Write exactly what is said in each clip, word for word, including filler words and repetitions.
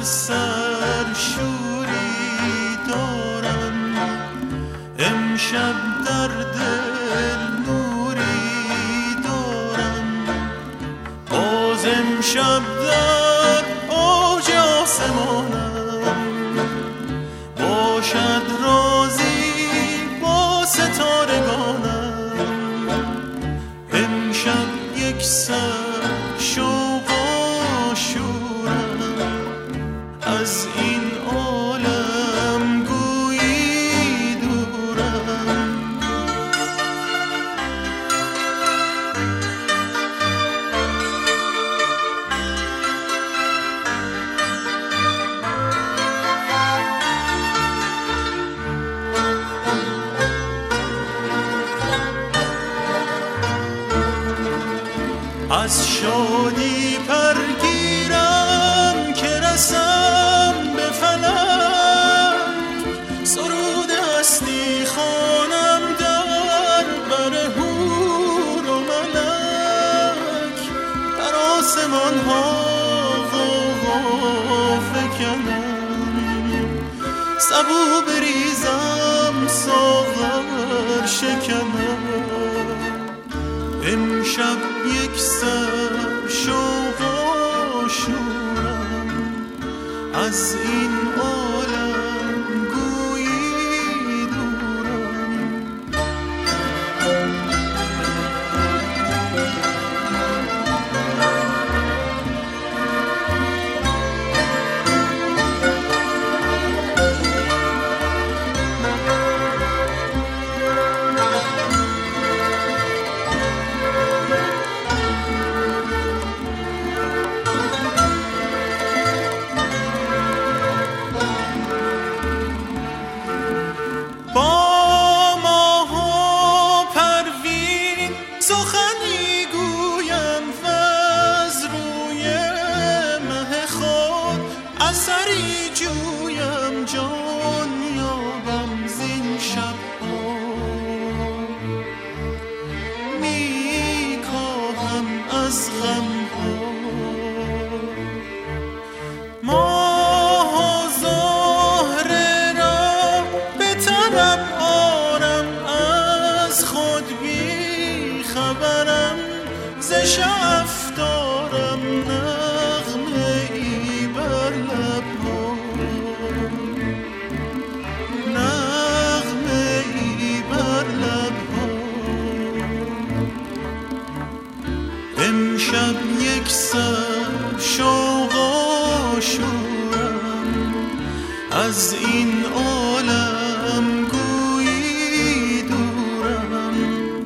سر شوری دارم، امشب در دل نوری دارم، باز امشب در اوج آسمانم، باشد رازی با ستارگانم، امشب یک سر شوق و شورم، از این عالم گویی دورم. از شادی پرگیرم که رسم به فلک، سرود هستی خوانم در بر حور و ملک، در آسمان ها غوغا فکنم، سبو بریزم ساغر شکنم، امشب یک سر شوق و شورم، از این عالم گویی دورم. سخنی گویم وز روی مه خود، اثری جویم جان یابم زین شب‌ها، می کاهم از غم‌ها ماه و زهره را به طرب آرم، از خود بی خبرم ز شعف دارم نغمه ای بر لب‌ها، نغمه ای بر لب‌ها، امشب یک سر شوق و شورم، از این عالم گویی دورم.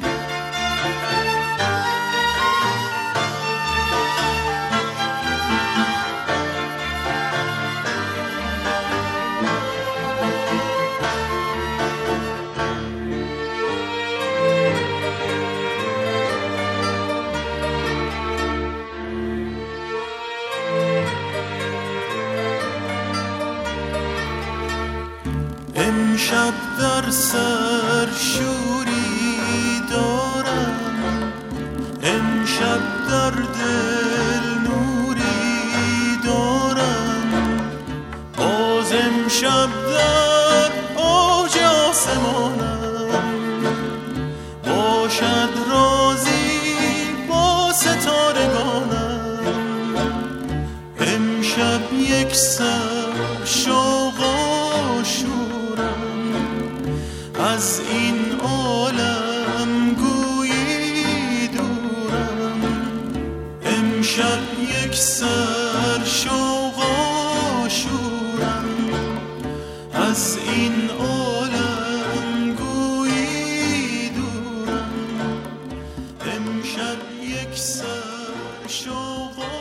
امشب در سر شوری دارم، امشب در دل نوری دارم، باز امشب در اوج آسمانم، باشد رازی با ستارگانم، امشب یک سر شوق و شورم، از این عالم گویی دورم، امشب یک سر شوق و شورم، از این عالم گویی دورم، امشب یک سر شوق